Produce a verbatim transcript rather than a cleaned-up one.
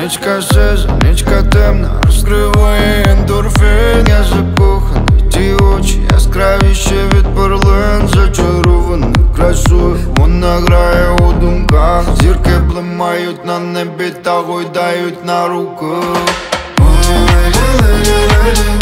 Нічка сиза, нічка темна, розкриває ендорфін. Я закоханий, ті очі яскравіші від перлин. Зачарований красою, вона грає у думках. Зірки блимають на небі та гойдають на руках. Ой,